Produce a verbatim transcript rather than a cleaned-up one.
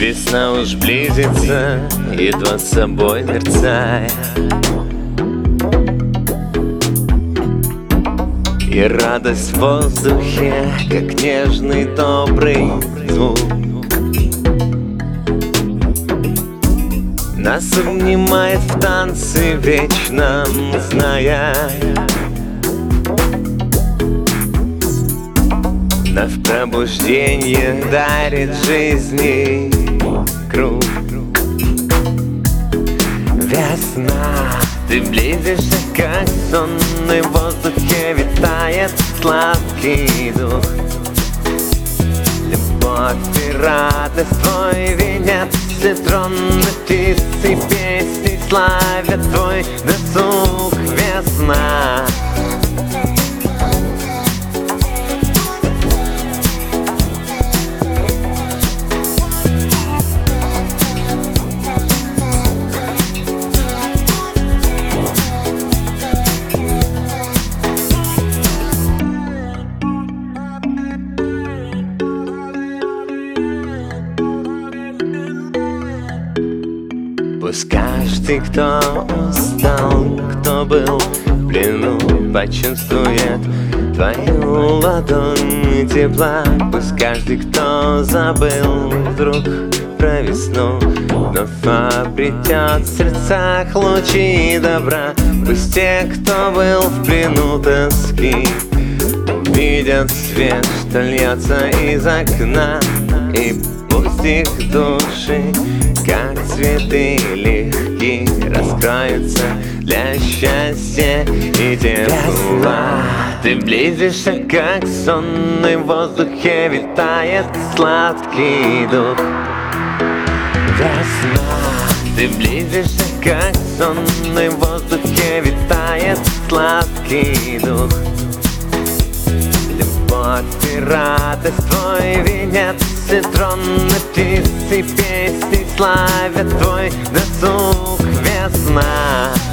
Весна уж близится, едва собой мерцая, и радость в воздухе, как нежный добрый звук, нас обнимает в танце вечном, зная, но в пробуждение дарит жизни круг. Весна, ты близишься, как сон, и в воздухе витает сладкий дух. Любовь и радость твой венец, все тронны птицы, песни славят твой досуг. Весна, пусть каждый, кто устал, кто был в плену, почувствует твою ладонь тепла. Пусть каждый, кто забыл вдруг про весну, вновь обретет в сердцах лучи добра. Пусть те, кто был в плену тоски, увидят свет, что льется из окна, и пусть их души, как цветы легкие, раскроются для счастья и тепла. Ты близишься, как сон, и в воздухе витает сладкий дух. Весна, ты близишься, как сон, и в воздухе витает сладкий дух. Любовь и радость твой венец, все тронны птицы, песни славят твой досуг. Весна.